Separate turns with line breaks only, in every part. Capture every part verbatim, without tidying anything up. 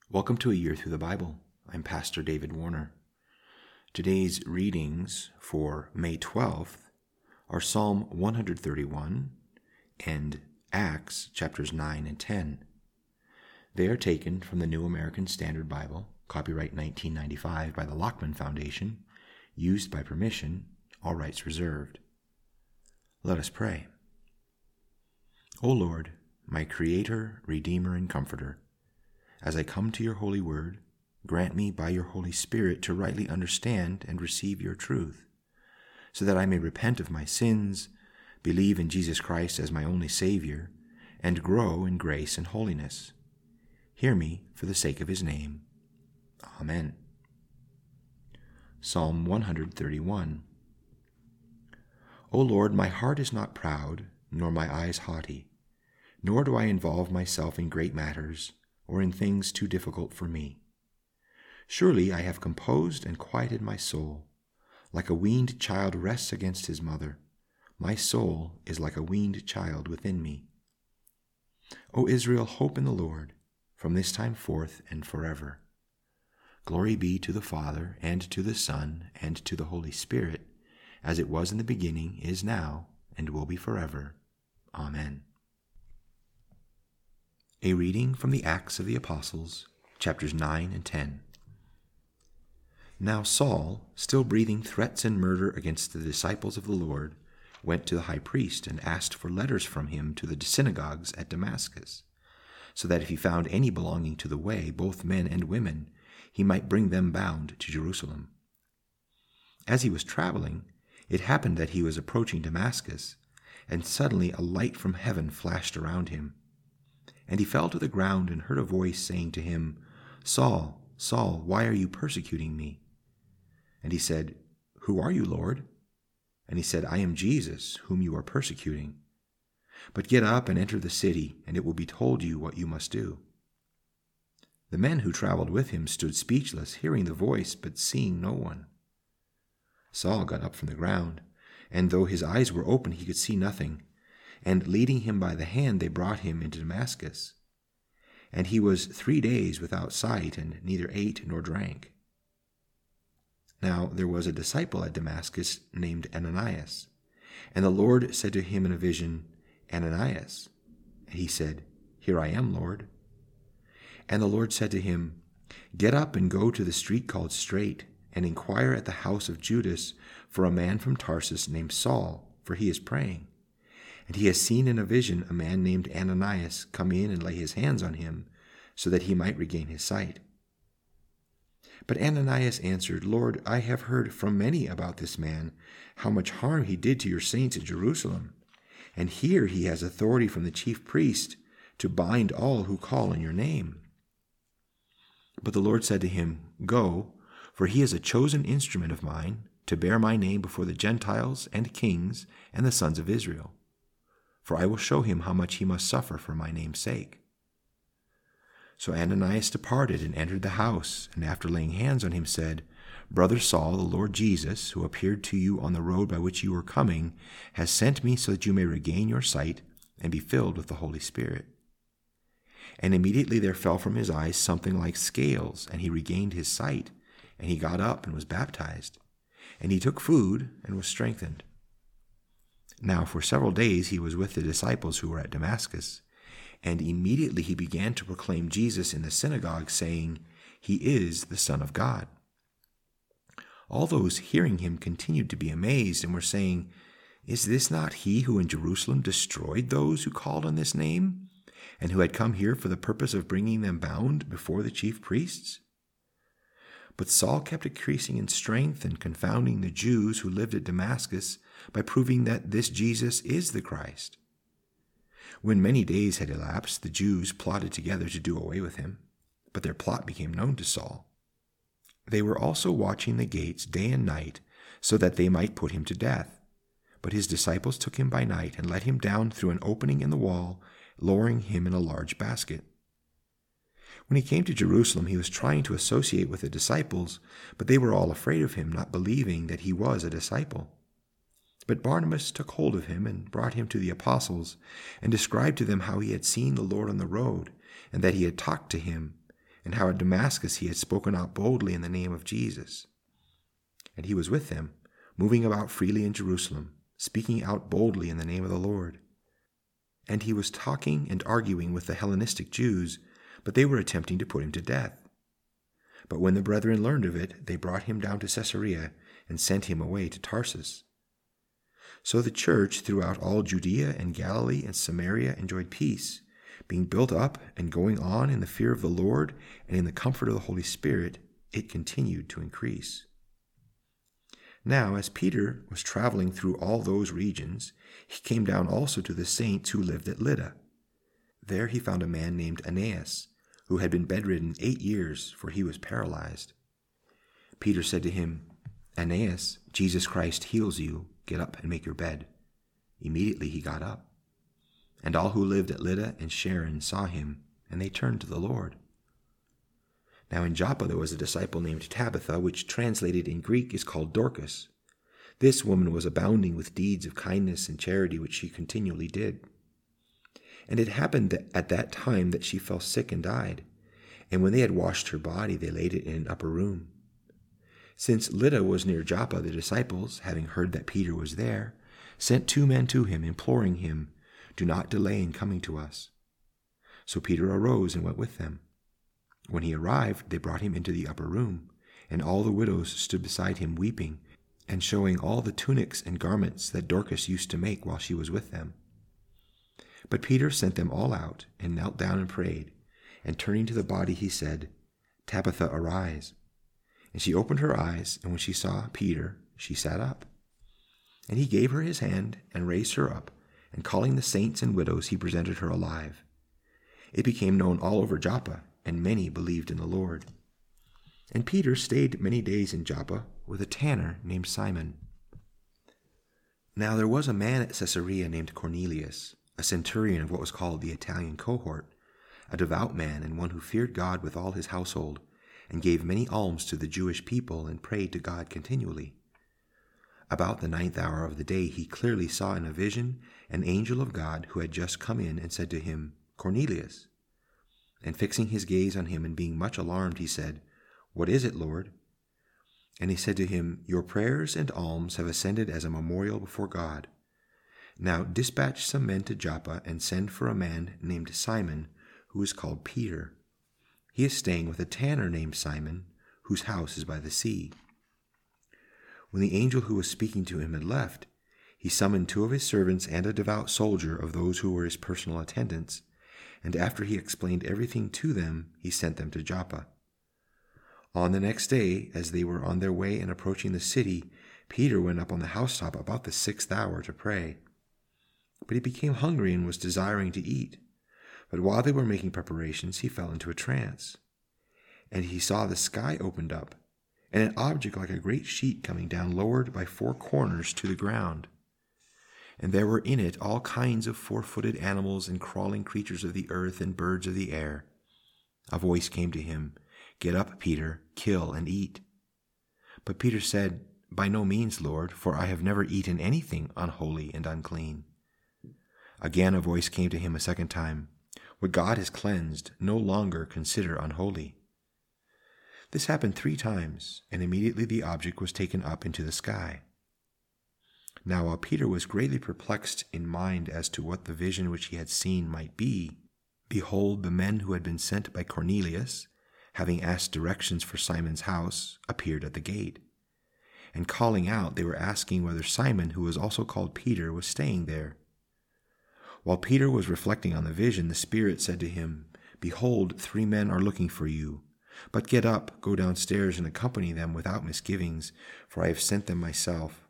Welcome to A Year Through the Bible. I'm Pastor David Warner. Today's readings for May twelfth are Psalm one thirty-one and Acts chapters nine and ten. They are taken from the New American Standard Bible, copyright nineteen ninety-five by the Lockman Foundation, used by permission, all rights reserved. Let us pray. O Lord, my Creator, Redeemer, and Comforter, as I come to your holy word, grant me by your Holy Spirit to rightly understand and receive your truth, so that I may repent of my sins, believe in Jesus Christ as my only Savior, and grow in grace and holiness. Hear me for the sake of his name. Amen. Psalm one thirty-one. O Lord, my heart is not proud, nor my eyes haughty, nor do I involve myself in great matters, or in things too difficult for me. Surely I have composed and quieted my soul. Like a weaned child rests against his mother, my soul is like a weaned child within me. O Israel, hope in the Lord, from this time forth and forever. Glory be to the Father, and to the Son, and to the Holy Spirit, as it was in the beginning, is now, and will be forever. Amen. A reading from the Acts of the Apostles, chapters nine and ten. Now Saul, still breathing threats and murder against the disciples of the Lord, went to the high priest and asked for letters from him to the synagogues at Damascus, so that if he found any belonging to the way, both men and women, he might bring them bound to Jerusalem. As he was traveling, it happened that he was approaching Damascus, and suddenly a light from heaven flashed around him. And he fell to the ground and heard a voice saying to him, Saul, Saul, why are you persecuting me? And he said, Who are you, Lord? And he said, I am Jesus, whom you are persecuting. But get up and enter the city, and it will be told you what you must do. The men who traveled with him stood speechless, hearing the voice, but seeing no one. Saul got up from the ground, and though his eyes were open, he could see nothing. And leading him by the hand, they brought him into Damascus. And he was three days without sight, and neither ate nor drank. Now there was a disciple at Damascus named Ananias. And the Lord said to him in a vision, Ananias. And he said, Here I am, Lord. And the Lord said to him, Get up and go to the street called Straight, and inquire at the house of Judas for a man from Tarsus named Saul, for he is praying. And he has seen in a vision a man named Ananias come in and lay his hands on him, so that he might regain his sight. But Ananias answered, Lord, I have heard from many about this man, how much harm he did to your saints at Jerusalem. And here he has authority from the chief priest to bind all who call on your name. But the Lord said to him, Go, for he is a chosen instrument of mine, to bear my name before the Gentiles and kings and the sons of Israel. For I will show him how much he must suffer for my name's sake. So Ananias departed and entered the house, and after laying hands on him said, Brother Saul, the Lord Jesus, who appeared to you on the road by which you were coming, has sent me so that you may regain your sight and be filled with the Holy Spirit. And immediately there fell from his eyes something like scales, and he regained his sight, and he got up and was baptized. And he took food and was strengthened. Now for several days he was with the disciples who were at Damascus, and immediately he began to proclaim Jesus in the synagogue, saying, He is the Son of God. All those hearing him continued to be amazed, and were saying, Is this not he who in Jerusalem destroyed those who called on this name, and who had come here for the purpose of bringing them bound before the chief priests? But Saul kept increasing in strength and confounding the Jews who lived at Damascus by proving that this Jesus is the Christ. When many days had elapsed, the Jews plotted together to do away with him, but their plot became known to Saul. They were also watching the gates day and night, so that they might put him to death. But his disciples took him by night and let him down through an opening in the wall, lowering him in a large basket. When he came to Jerusalem, he was trying to associate with the disciples, but they were all afraid of him, not believing that he was a disciple. But Barnabas took hold of him and brought him to the apostles, and described to them how he had seen the Lord on the road, and that he had talked to him, and how at Damascus he had spoken out boldly in the name of Jesus. And he was with them, moving about freely in Jerusalem, speaking out boldly in the name of the Lord. And he was talking and arguing with the Hellenistic Jews, but they were attempting to put him to death. But when the brethren learned of it, they brought him down to Caesarea and sent him away to Tarsus. So the church throughout all Judea and Galilee and Samaria enjoyed peace, being built up and going on in the fear of the Lord and in the comfort of the Holy Spirit. It continued to increase. Now, as Peter was traveling through all those regions, he came down also to the saints who lived at Lydda. There he found a man named Aeneas, who had been bedridden eight years, for he was paralyzed. Peter said to him, "Aeneas, Jesus Christ heals you. Get up and make your bed." Immediately he got up. And all who lived at Lydda and Sharon saw him, and they turned to the Lord. Now in Joppa there was a disciple named Tabitha, which translated in Greek is called Dorcas. This woman was abounding with deeds of kindness and charity which she continually did. And it happened that at that time that she fell sick and died, and when they had washed her body, they laid it in an upper room. Since Lydda was near Joppa, the disciples, having heard that Peter was there, sent two men to him, imploring him, "Do not delay in coming to us." So Peter arose and went with them. When he arrived, they brought him into the upper room, and all the widows stood beside him weeping, and showing all the tunics and garments that Dorcas used to make while she was with them. But Peter sent them all out, and knelt down and prayed, and turning to the body he said, "Tabitha, arise." And she opened her eyes, and when she saw Peter, she sat up. And he gave her his hand, and raised her up, and calling the saints and widows, he presented her alive. It became known all over Joppa, and many believed in the Lord. And Peter stayed many days in Joppa with a tanner named Simon. Now there was a man at Caesarea named Cornelius, a centurion of what was called the Italian cohort, a devout man and one who feared God with all his household, and gave many alms to the Jewish people and prayed to God continually. About the ninth hour of the day he clearly saw in a vision an angel of God who had just come in and said to him, "Cornelius." And fixing his gaze on him and being much alarmed, he said, "What is it, Lord?" And he said to him, "Your prayers and alms have ascended as a memorial before God. Now dispatch some men to Joppa and send for a man named Simon, who is called Peter. He is staying with a tanner named Simon, whose house is by the sea." When the angel who was speaking to him had left, he summoned two of his servants and a devout soldier of those who were his personal attendants, and after he explained everything to them, he sent them to Joppa. On the next day, as they were on their way and approaching the city, Peter went up on the housetop about the sixth hour to pray. But he became hungry and was desiring to eat. But while they were making preparations, he fell into a trance. And he saw the sky opened up, and an object like a great sheet coming down lowered by four corners to the ground. And there were in it all kinds of four-footed animals and crawling creatures of the earth and birds of the air. A voice came to him, "Get up, Peter, kill and eat." But Peter said, "By no means, Lord, for I have never eaten anything unholy and unclean." Again a voice came to him a second time, "What God has cleansed, no longer consider unholy." This happened three times, and immediately the object was taken up into the sky. Now while Peter was greatly perplexed in mind as to what the vision which he had seen might be, behold, the men who had been sent by Cornelius, having asked directions for Simon's house, appeared at the gate. And calling out, they were asking whether Simon, who was also called Peter, was staying there. While Peter was reflecting on the vision, the Spirit said to him, "Behold, three men are looking for you. But get up, go downstairs, and accompany them without misgivings, for I have sent them myself."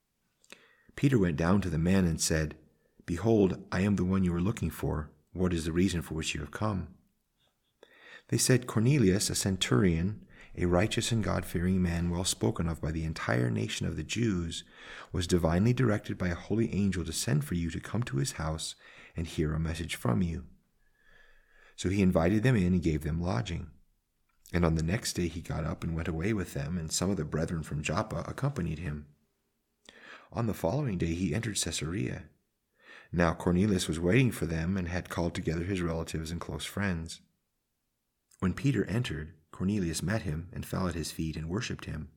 Peter went down to the men and said, "Behold, I am the one you are looking for. What is the reason for which you have come?" They said, "Cornelius, a centurion, a righteous and God-fearing man, well spoken of by the entire nation of the Jews, was divinely directed by a holy angel to send for you to come to his house and hear a message from you." So he invited them in and gave them lodging. And on the next day he got up and went away with them, and some of the brethren from Joppa accompanied him. On the following day he entered Caesarea. Now Cornelius was waiting for them and had called together his relatives and close friends. When Peter entered, Cornelius met him and fell at his feet and worshipped him.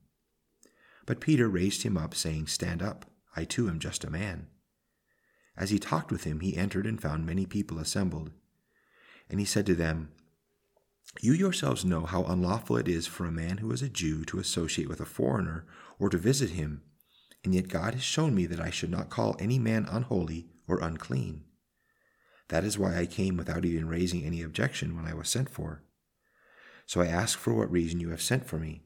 But Peter raised him up, saying, "Stand up, I too am just a man." As he talked with him, he entered and found many people assembled. And he said to them, "You yourselves know how unlawful it is for a man who is a Jew to associate with a foreigner or to visit him, and yet God has shown me that I should not call any man unholy or unclean. That is why I came without even raising any objection when I was sent for. So I ask for what reason you have sent for me."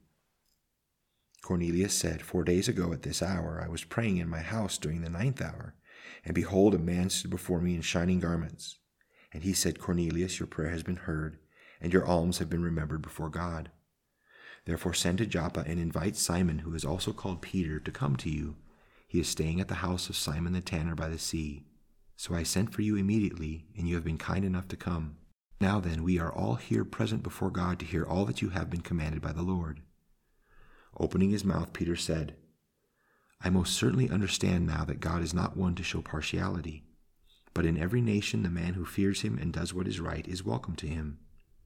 Cornelius said, "Four days ago at this hour I was praying in my house during the ninth hour, and behold, a man stood before me in shining garments. And he said, 'Cornelius, your prayer has been heard, and your alms have been remembered before God. Therefore send to Joppa and invite Simon, who is also called Peter, to come to you. He is staying at the house of Simon the tanner by the sea. So I sent for you immediately, and you have been kind enough to come. Now then, we are all here present before God to hear all that you have been commanded by the Lord.' Opening his mouth, Peter said, 'I most certainly understand now that God is not one to show partiality, but in every nation the man who fears him and does what is right is welcome to him.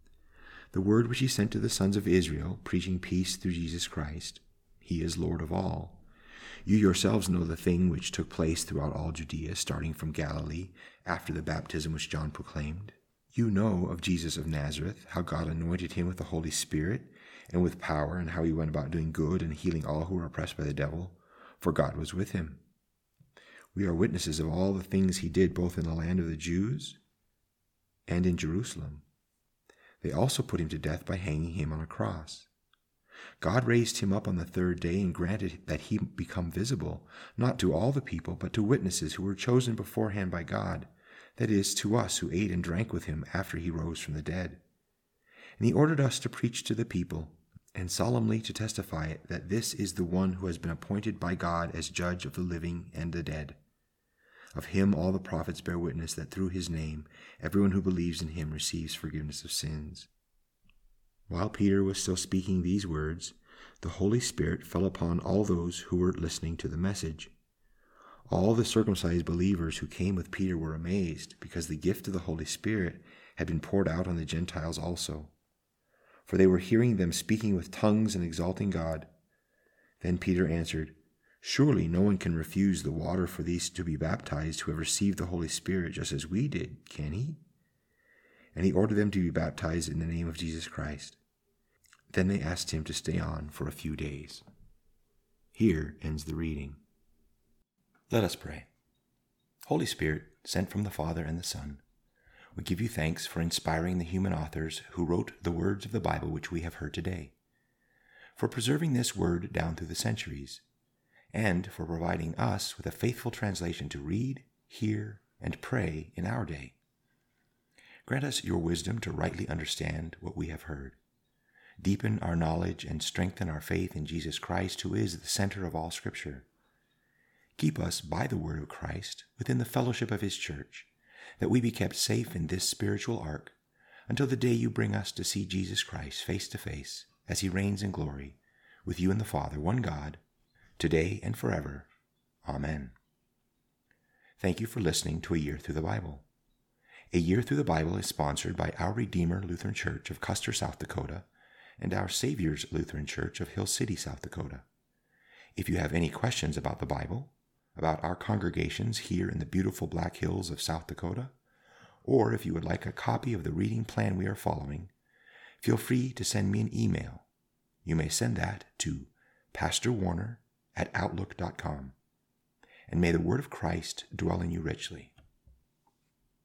The word which he sent to the sons of Israel, preaching peace through Jesus Christ, he is Lord of all. You yourselves know the thing which took place throughout all Judea, starting from Galilee, after the baptism which John proclaimed. You know of Jesus of Nazareth, how God anointed him with the Holy Spirit and with power, and how he went about doing good and healing all who were oppressed by the devil, for God was with him. We are witnesses of all the things he did both in the land of the Jews and in Jerusalem. They also put him to death by hanging him on a cross. God raised him up on the third day and granted that he become visible, not to all the people, but to witnesses who were chosen beforehand by God, that is, to us who ate and drank with him after he rose from the dead. And he ordered us to preach to the people, and solemnly to testify that this is the one who has been appointed by God as judge of the living and the dead. Of him all the prophets bear witness that through his name everyone who believes in him receives forgiveness of sins." While Peter was still speaking these words, the Holy Spirit fell upon all those who were listening to the message. All the circumcised believers who came with Peter were amazed, because the gift of the Holy Spirit had been poured out on the Gentiles also. For they were hearing them speaking with tongues and exalting God. Then Peter answered, "Surely no one can refuse the water for these to be baptized who have received the Holy Spirit just as we did, can he?" And he ordered them to be baptized in the name of Jesus Christ. Then they asked him to stay on for a few days. Here ends the reading. Let us pray. Holy Spirit, sent from the Father and the Son, we give you thanks for inspiring the human authors who wrote the words of the Bible which we have heard today, for preserving this word down through the centuries, and for providing us with a faithful translation to read, hear, and pray in our day. Grant us your wisdom to rightly understand what we have heard. Deepen our knowledge and strengthen our faith in Jesus Christ, who is the center of all Scripture. Keep us by the word of Christ within the fellowship of his church, that we be kept safe in this spiritual ark until the day you bring us to see Jesus Christ face to face as he reigns in glory with you and the Father, one God, today and forever. Amen. Thank you for listening to A Year Through the Bible. A Year Through the Bible is sponsored by Our Redeemer Lutheran Church of Custer, South Dakota, and Our Savior's Lutheran Church of Hill City, South Dakota. If you have any questions about the Bible, about our congregations here in the beautiful Black Hills of South Dakota, or if you would like a copy of the reading plan we are following, feel free to send me an email. You may send that to pastor warner at outlook dot com. And may the word of Christ dwell in you richly.